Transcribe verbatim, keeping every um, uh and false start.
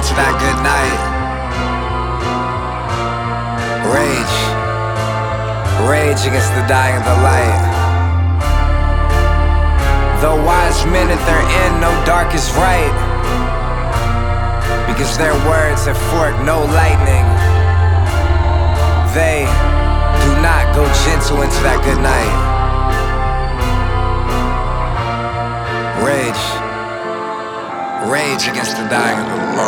into that good night. Rage, rage against the dying of the light. Though wise men at their end know dark is right, because their words have forked no lightning. They do not go gentle into that good night. Rage, rage against the dying of the light.